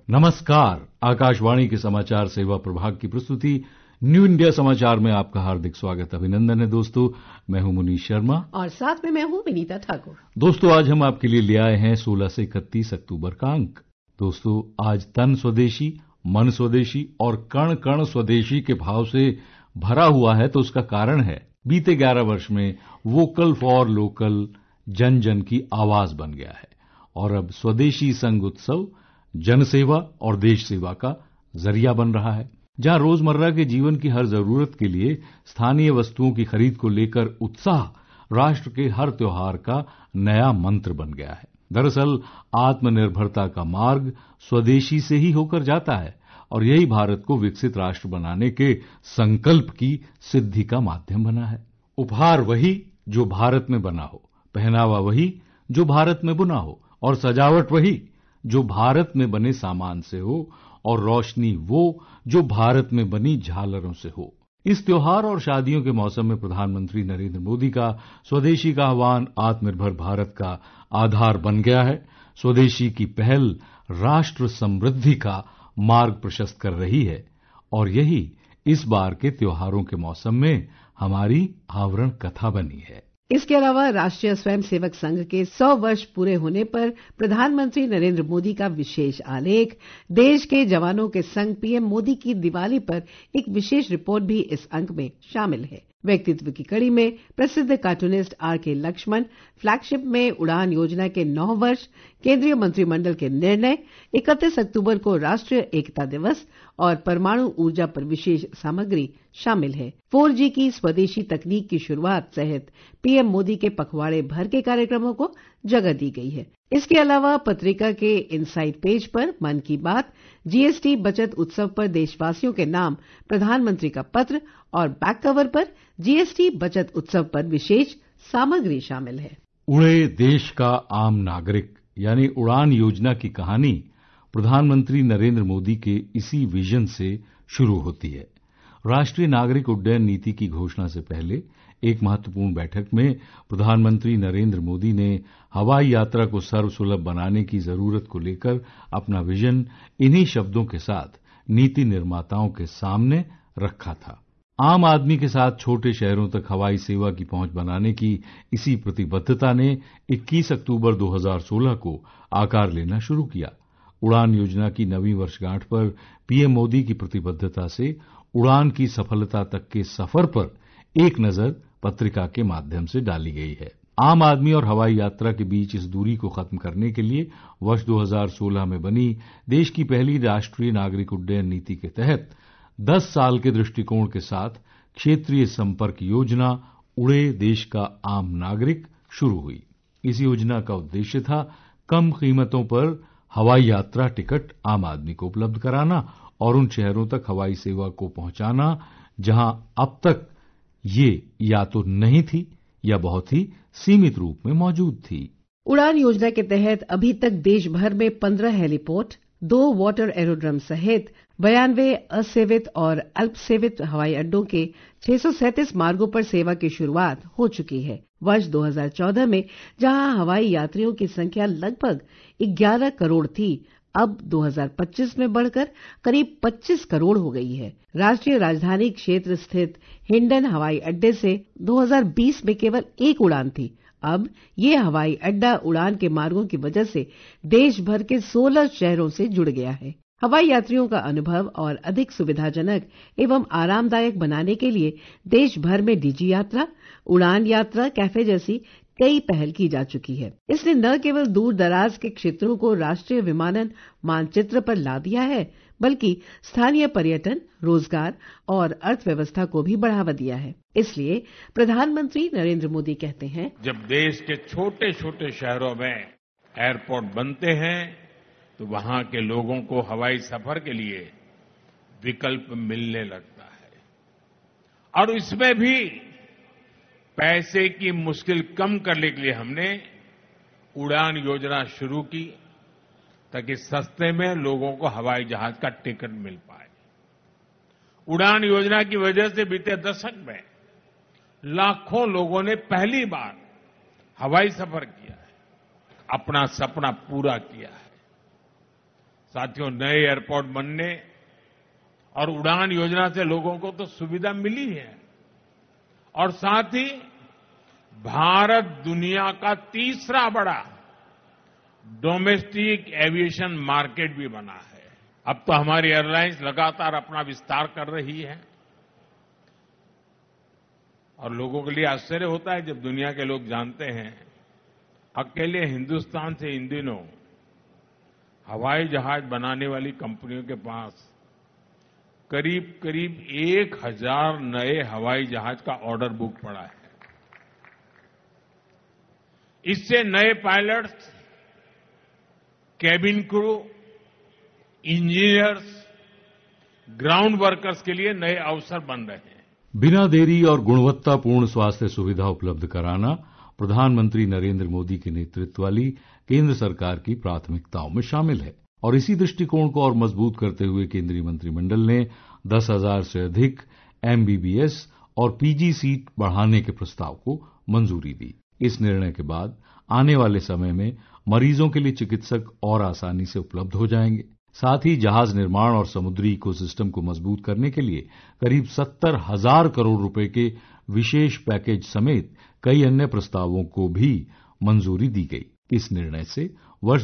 नमस्कार। आकाशवाणी के समाचार सेवा प्रभाग की प्रस्तुति न्यू इंडिया समाचार में आपका हार्दिक स्वागत अभिनंदन है। दोस्तों, मैं हूं मुनीश शर्मा और साथ में मैं हूं विनीता ठाकुर। दोस्तों, आज हम आपके लिए ले आए हैं 16 से 31 अक्टूबर का अंक। दोस्तों, आज तन स्वदेशी, मन स्वदेशी और कण कण स्वदेशी के भाव से भरा हुआ है, तो उसका कारण है बीते 11 वर्ष में वोकल फॉर लोकल जन जन की आवाज बन गया है और अब स्वदेशी संघ उत्सव जनसेवा और देश सेवा का जरिया बन रहा है। जहां रोजमर्रा के जीवन की हर जरूरत के लिए स्थानीय वस्तुओं की खरीद को लेकर उत्साह राष्ट्र के हर त्योहार का नया मंत्र बन गया है। दरअसल आत्मनिर्भरता का मार्ग स्वदेशी से ही होकर जाता है और यही भारत को विकसित राष्ट्र बनाने के संकल्प की सिद्धि का माध्यम बना है। उपहार वही जो भारत में बना हो, पहनावा वही जो भारत में बुना हो और सजावट वही जो भारत में बने सामान से हो और रोशनी वो जो भारत में बनी झालरों से हो। इस त्योहार और शादियों के मौसम में प्रधानमंत्री नरेंद्र मोदी का स्वदेशी का आह्वान आत्मनिर्भर भारत का आधार बन गया है। स्वदेशी की पहल राष्ट्र समृद्धि का मार्ग प्रशस्त कर रही है और यही इस बार के त्योहारों के मौसम में हमारी आवरण कथा बनी है। इसके अलावा राष्ट्रीय स्वयंसेवक संघ के 100 वर्ष पूरे होने पर प्रधानमंत्री नरेंद्र मोदी का विशेष आलेख, देश के जवानों के संग पीएम मोदी की दिवाली पर एक विशेष रिपोर्ट भी इस अंक में शामिल है। व्यक्तित्व की कड़ी में प्रसिद्ध कार्टूनिस्ट आर.के. लक्ष्मण, फ्लैगशिप में उड़ान योजना के 9 वर्ष, केंद्रीय मंत्रिमंडल के निर्णय, 31 अक्टूबर को राष्ट्रीय एकता दिवस और परमाणु ऊर्जा पर विशेष सामग्री शामिल है। 4G की स्वदेशी तकनीक की शुरुआत सहित पीएम मोदी के पखवाड़े भर के कार्यक्रमों को जगह दी गई है। इसके अलावा पत्रिका के इनसाइड पेज पर मन की बात, जीएसटी बचत उत्सव पर देशवासियों के नाम प्रधानमंत्री का पत्र और बैक कवर पर जीएसटी बचत उत्सव पर विशेष सामग्री शामिल है। उड़े देश का आम नागरिक यानी उड़ान योजना की कहानी प्रधानमंत्री नरेंद्र मोदी के इसी विजन से शुरू होती है। राष्ट्रीय नागरिक उड्डयन नीति की घोषणा से पहले एक महत्वपूर्ण बैठक में प्रधानमंत्री नरेंद्र मोदी ने हवाई यात्रा को सर्वसुलभ बनाने की जरूरत को लेकर अपना विजन इन्हीं शब्दों के साथ नीति निर्माताओं के सामने रखा था। आम आदमी के साथ छोटे शहरों तक हवाई सेवा की पहुंच बनाने की इसी प्रतिबद्धता ने 21 अक्टूबर 2016 को आकार लेना शुरू किया। उड़ान योजना की 9वीं वर्षगांठ पर पीएम मोदी की प्रतिबद्धता से उड़ान की सफलता तक के सफर पर एक नजर पत्रिका के माध्यम से डाली गई है। आम आदमी और हवाई यात्रा के बीच इस दूरी को खत्म करने के लिए वर्ष 2016 में बनी देश की पहली राष्ट्रीय नागरिक उड्डयन नीति के तहत 10 साल के दृष्टिकोण के साथ क्षेत्रीय संपर्क योजना उड़े देश का आम नागरिक शुरू हुई। इस योजना का उद्देश्य था कम कीमतों पर हवाई यात्रा टिकट आम आदमी को उपलब्ध कराना और उन शहरों तक हवाई सेवा को पहुंचाना जहां अब तक ये या तो नहीं थी या बहुत ही सीमित रूप में मौजूद थी। उड़ान योजना के तहत अभी तक देश भर में 15 हेलीपोर्ट, 2 वाटर एरोड्रम सहित 92 असेवित और अल्पसेवित हवाई अड्डों के 637 मार्गों पर सेवा की शुरुआत हो चुकी है। वर्ष 2014 में जहां हवाई यात्रियों की संख्या लगभग 11 करोड़ थी, अब 2025 में बढ़कर करीब 25 करोड़ हो गई है। राष्ट्रीय राजधानी क्षेत्र स्थित हिंडन हवाई अड्डे से 2020 में केवल एक उड़ान थी। अब ये हवाई अड्डा उड़ान के मार्गों की वजह से देश भर के 16 शहरों से जुड़ गया है। हवाई यात्रियों का अनुभव और अधिक सुविधाजनक एवं आरामदायक बनाने के लिए देश भर में डिजी यात्रा, उड़ान यात्रा कैफे जैसी कई पहल की जा चुकी है। इसने न केवल दूर दराज के क्षेत्रों को राष्ट्रीय विमानन मानचित्र पर ला दिया है, बल्कि स्थानीय पर्यटन, रोजगार और अर्थव्यवस्था को भी बढ़ावा दिया है। इसलिए प्रधानमंत्री नरेंद्र मोदी कहते हैं, जब देश के छोटे छोटे शहरों में एयरपोर्ट बनते हैं तो वहां के लोगों को हवाई सफर के लिए विकल्प मिलने लगता है और इसमें भी पैसे की मुश्किल कम करने के लिए हमने उड़ान योजना शुरू की ताकि सस्ते में लोगों को हवाई जहाज का टिकट मिल पाए। उड़ान योजना की वजह से बीते दशक में लाखों लोगों ने पहली बार हवाई सफर किया है, अपना सपना पूरा किया है। साथियों, नए एयरपोर्ट बनने और उड़ान योजना से लोगों को तो सुविधा मिली है और साथ ही भारत दुनिया का तीसरा बड़ा डोमेस्टिक एविएशन मार्केट भी बना है। अब तो हमारी एयरलाइंस लगातार अपना विस्तार कर रही है और लोगों के लिए आश्चर्य होता है जब दुनिया के लोग जानते हैं अकेले हिंदुस्तान से इन दिनों हवाई जहाज बनाने वाली कंपनियों के पास करीब करीब 1000 नए हवाई जहाज का ऑर्डर बुक पड़ा है। इससे नए pilots, cabin crew, engineers, ground workers के लिए नए अवसर बन रहे हैं। बिना देरी और गुणवत्तापूर्ण स्वास्थ्य सुविधा उपलब्ध कराना प्रधानमंत्री नरेंद्र मोदी के नेतृत्व वाली केंद्र सरकार की प्राथमिकताओं में शामिल है और इसी दृष्टिकोण को और मजबूत करते हुए केंद्रीय मंत्रिमंडल ने 10,000 से अधिक एमबीबीएस और पीजी सीट बढ़ाने के प्रस्ताव को मंजूरी दी। इस निर्णय के बाद आने वाले समय में मरीजों के लिए चिकित्सक और आसानी से उपलब्ध हो जाएंगे। साथ ही जहाज निर्माण और समुद्री इकोसिस्टम को मजबूत करने के लिए करीब 70,000 करोड़ रुपए के विशेष पैकेज समेत कई अन्य प्रस्तावों को भी मंजूरी दी गई। इस निर्णय से वर्ष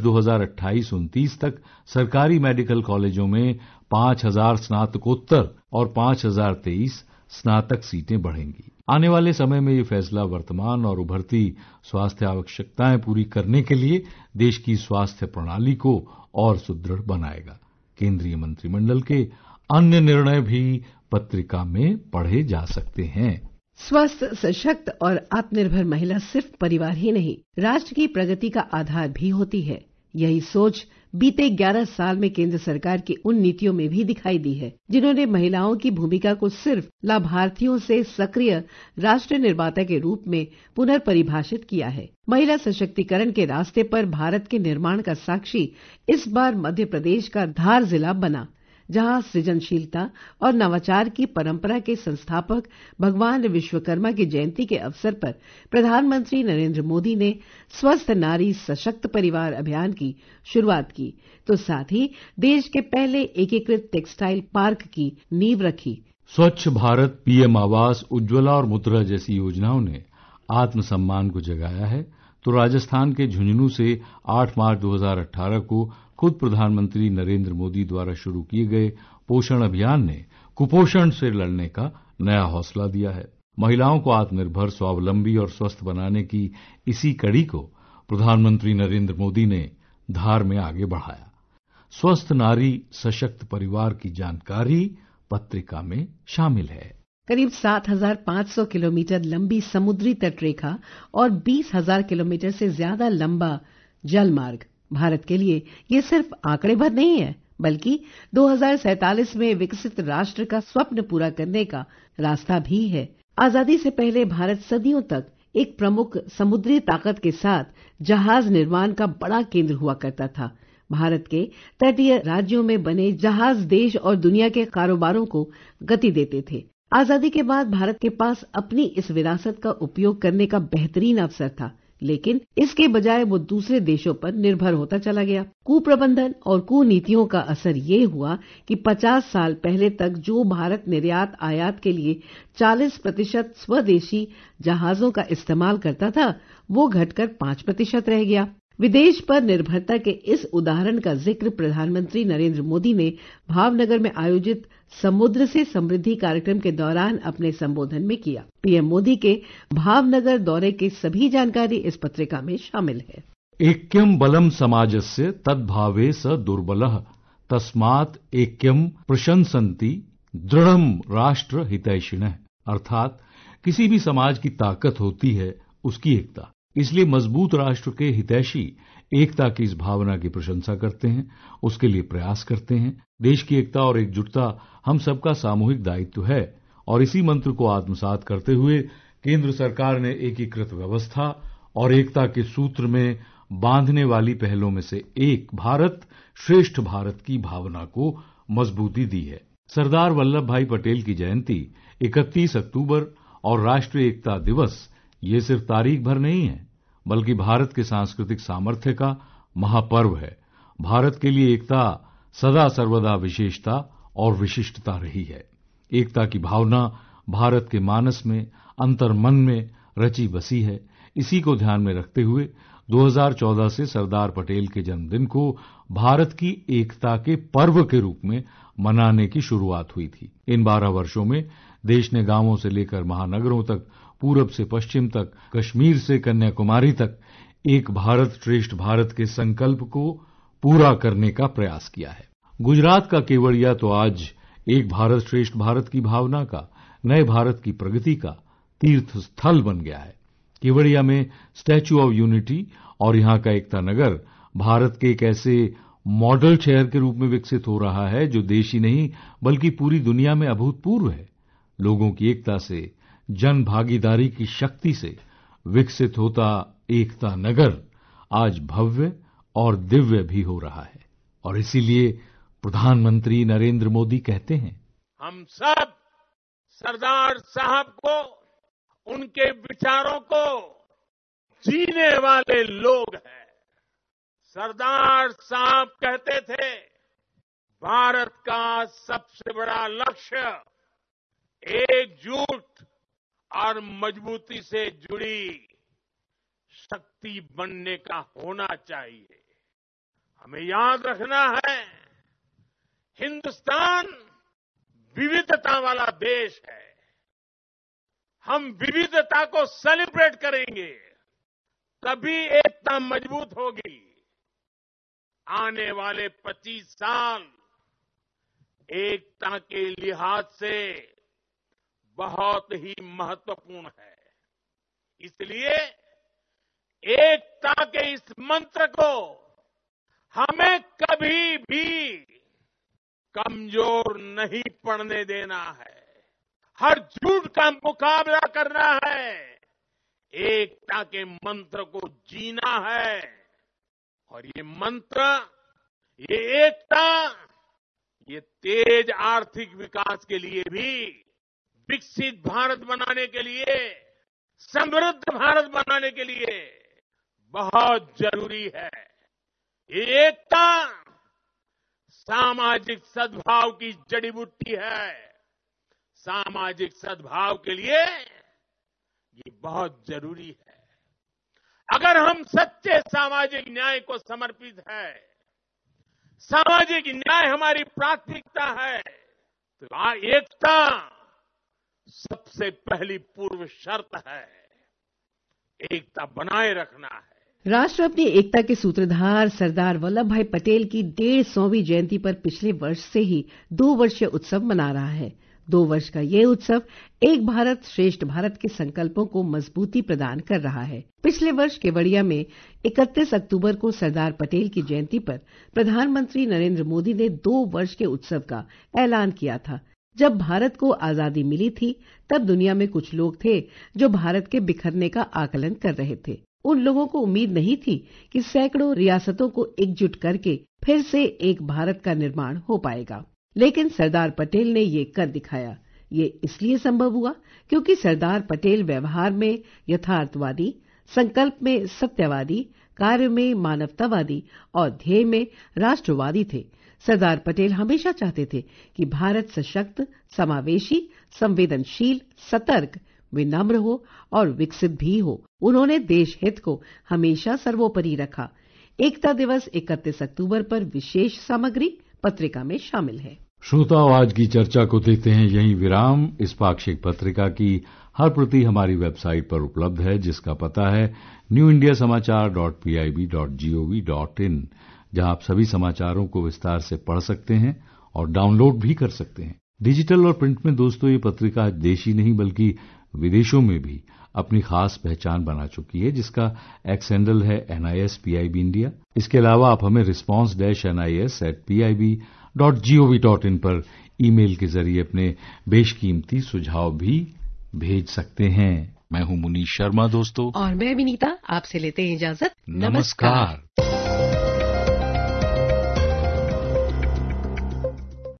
2028-29 तक सरकारी मेडिकल कॉलेजों में 5,000 स्नातकोत्तर और 5,023 स्नातक सीटें बढ़ेंगी। आने वाले समय में ये फैसला वर्तमान और उभरती स्वास्थ्य आवश्यकताएं पूरी करने के लिए देश की स्वास्थ्य प्रणाली को और सुदृढ़ बनाएगा। केंद्रीय मंत्रिमंडल के अन्य निर्णय भी पत्रिका में पढ़े जा सकते हैं। स्वस्थ, सशक्त और आत्मनिर्भर महिला सिर्फ परिवार ही नहीं, राष्ट्र की प्रगति का आधार भी होती है। यही सोच बीते 11 साल में केंद्र सरकार की उन नीतियों में भी दिखाई दी है जिन्होंने महिलाओं की भूमिका को सिर्फ लाभार्थियों से सक्रिय राष्ट्र निर्माता के रूप में पुनर्परिभाषित किया है। महिला सशक्तिकरण के रास्ते पर भारत के निर्माण का साक्षी इस बार मध्य प्रदेश का धार जिला बना, जहां सृजनशीलता और नवाचार की परंपरा के संस्थापक भगवान विश्वकर्मा की जयंती के अवसर पर प्रधानमंत्री नरेंद्र मोदी ने स्वस्थ नारी सशक्त परिवार अभियान की शुरुआत की, तो साथ ही देश के पहले एकीकृत टेक्सटाइल पार्क की नींव रखी। स्वच्छ भारत, पीएम आवास, उज्ज्वला और मुद्रा जैसी योजनाओं ने आत्मसम्मान को जगाया है, तो राजस्थान के झुंझुनू से 8 मार्च 2018 को खुद प्रधानमंत्री नरेंद्र मोदी द्वारा शुरू किए गए पोषण अभियान ने कुपोषण से लड़ने का नया हौसला दिया है। महिलाओं को आत्मनिर्भर, स्वावलंबी और स्वस्थ बनाने की इसी कड़ी को प्रधानमंत्री नरेंद्र मोदी ने धार में आगे बढ़ाया। स्वस्थ नारी सशक्त परिवार की जानकारी पत्रिका में शामिल है। करीब 7,500 किलोमीटर लंबी समुद्री तटरेखा और 20,000 किलोमीटर से ज्यादा लंबा जल मार्ग भारत के लिए ये सिर्फ आंकड़े भर नहीं है, बल्कि 2047 में विकसित राष्ट्र का स्वप्न पूरा करने का रास्ता भी है। आजादी से पहले भारत सदियों तक एक प्रमुख समुद्री ताकत के साथ जहाज निर्माण का बड़ा केंद्र हुआ करता था। भारत के तटीय राज्यों में बने जहाज देश और दुनिया के कारोबारों को गति देते थे। आजादी के बाद भारत के पास अपनी इस विरासत का उपयोग करने का बेहतरीन अवसर था, लेकिन इसके बजाय वो दूसरे देशों पर निर्भर होता चला गया। कुप्रबंधन और कुनीतियों का असर ये हुआ कि 50 साल पहले तक जो भारत निर्यात आयात के लिए 40% स्वदेशी जहाजों का इस्तेमाल करता था, वो घटकर 5% रह गया। विदेश पर निर्भरता के इस उदाहरण का जिक्र प्रधानमंत्री नरेंद्र मोदी ने भावनगर में आयोजित समुद्र से समृद्धि कार्यक्रम के दौरान अपने संबोधन में किया। पीएम मोदी के भावनगर दौरे की सभी जानकारी इस पत्रिका में शामिल है। ऐक्यम बलम समाजस्य तद्भावे स दुर्बलः तस्मात् ऐक्यम प्रशंसन्ति दृढ़म राष्ट्र हितैषिणः। अर्थात किसी भी समाज की ताकत होती है उसकी एकता, इसलिए मजबूत राष्ट्र के हितैषी एकता की इस भावना की प्रशंसा करते हैं, उसके लिए प्रयास करते हैं। देश की एकता और एकजुटता हम सबका सामूहिक दायित्व है और इसी मंत्र को आत्मसात करते हुए केंद्र सरकार ने एकीकृत व्यवस्था और एकता के सूत्र में बांधने वाली पहलों में से एक भारत श्रेष्ठ भारत की भावना को मजबूती दी है। सरदार वल्लभ भाई पटेल की जयंती 31 अक्टूबर और राष्ट्रीय एकता दिवस ये सिर्फ तारीख भर नहीं है, बल्कि भारत के सांस्कृतिक सामर्थ्य का महापर्व है। भारत के लिए एकता सदा सर्वदा विशेषता और विशिष्टता रही है। एकता की भावना भारत के मानस में, अंतर्मन में रची बसी है। इसी को ध्यान में रखते हुए 2014 से सरदार पटेल के जन्मदिन को भारत की एकता के पर्व के रूप में मनाने की शुरुआत हुई थी। इन 12 वर्षों में देश ने गांवों से लेकर महानगरों तक, पूरब से पश्चिम तक, कश्मीर से कन्याकुमारी तक एक भारत श्रेष्ठ भारत के संकल्प को पूरा करने का प्रयास किया है। गुजरात का केवड़िया तो आज एक भारत श्रेष्ठ भारत की भावना का, नए भारत की प्रगति का तीर्थ स्थल बन गया है। केवड़िया में स्टैच्यू ऑफ यूनिटी और यहां का एकता नगर भारत के एक ऐसे मॉडल शहर के रूप में विकसित हो रहा है जो देश ही नहीं बल्कि पूरी दुनिया में अभूतपूर्व है। लोगों की एकता से, जन भागीदारी की शक्ति से विकसित होता एकता नगर आज भव्य और दिव्य भी हो रहा है। और इसीलिए प्रधानमंत्री नरेंद्र मोदी कहते हैं, हम सब सरदार साहब को, उनके विचारों को जीने वाले लोग हैं। सरदार साहब कहते थे, भारत का सबसे बड़ा लक्ष्य एकजुट और मजबूती से जुड़ी शक्ति बनने का होना चाहिए। हमें याद रखना है, हिंदुस्तान विविधता वाला देश है। हम विविधता को सेलिब्रेट करेंगे, तभी एकता मजबूत होगी। आने वाले 25 साल एकता के लिहाज से बहुत ही महत्वपूर्ण है। इसलिए एकता के इस मंत्र को हमें कभी भी कमजोर नहीं पड़ने देना है। हर झूठ का मुकाबला करना है, एकता के मंत्र को जीना है। और ये मंत्र, ये एकता, ये तेज आर्थिक विकास के लिए भी, विकसित भारत बनाने के लिए, समृद्ध भारत बनाने के लिए बहुत जरूरी है। ये एकता सामाजिक सद्भाव की जड़ी बूटी है। सामाजिक सद्भाव के लिए ये बहुत जरूरी है। अगर हम सच्चे सामाजिक न्याय को समर्पित है, सामाजिक न्याय हमारी प्राथमिकता है, तो एकता सबसे पहली पूर्व शर्त है। एकता बनाए रखना है। राष्ट्र अपनी एकता के सूत्रधार सरदार वल्लभ भाई पटेल की 150वीं जयंती पर पिछले वर्ष से ही 2 वर्षीय उत्सव मना रहा है। 2 वर्ष का ये उत्सव एक भारत श्रेष्ठ भारत के संकल्पों को मजबूती प्रदान कर रहा है। पिछले वर्ष केवड़िया में 31 अक्टूबर को सरदार पटेल की जयंती पर प्रधानमंत्री नरेंद्र मोदी ने 2 वर्ष के उत्सव का ऐलान किया था। जब भारत को आजादी मिली थी, तब दुनिया में कुछ लोग थे जो भारत के बिखरने का आकलन कर रहे थे। उन लोगों को उम्मीद नहीं थी कि सैकड़ों रियासतों को एकजुट करके फिर से एक भारत का निर्माण हो पाएगा, लेकिन सरदार पटेल ने ये कर दिखाया। ये इसलिए संभव हुआ क्योंकि सरदार पटेल व्यवहार में यथार्थवादी, संकल्प में सत्यवादी, कार्य में मानवतावादी और ध्येय में राष्ट्रवादी थे। सरदार पटेल हमेशा चाहते थे कि भारत सशक्त, समावेशी, संवेदनशील, सतर्क, विनम्र हो और विकसित भी हो। उन्होंने देश हित को हमेशा सर्वोपरि रखा। एकता दिवस 31 अक्टूबर पर विशेष सामग्री पत्रिका में शामिल है। श्रोताओं, आज की चर्चा को देते हैं यहीं विराम। इस पाक्षिक पत्रिका की हर प्रति हमारी वेबसाइट पर उपलब्ध है, जिसका पता है newindiasamaachar.pib.gov.in, जहां आप सभी समाचारों को विस्तार से पढ़ सकते हैं और डाउनलोड भी कर सकते हैं। डिजिटल और प्रिंट में दोस्तों, ये पत्रिका देश ही नहीं बल्कि विदेशों में भी अपनी खास पहचान बना चुकी है, जिसका एक्स हैंडल है NISPIB इंडिया। इसके अलावा आप हमें response-nis@pib.gov.in पर ईमेल के जरिए अपने बेशकीमती सुझाव भी भेज सकते हैं। मैं हूं मुनीश शर्मा दोस्तों, और मैं विनीता। आपसे लेते हैं इजाजत। नमस्कार।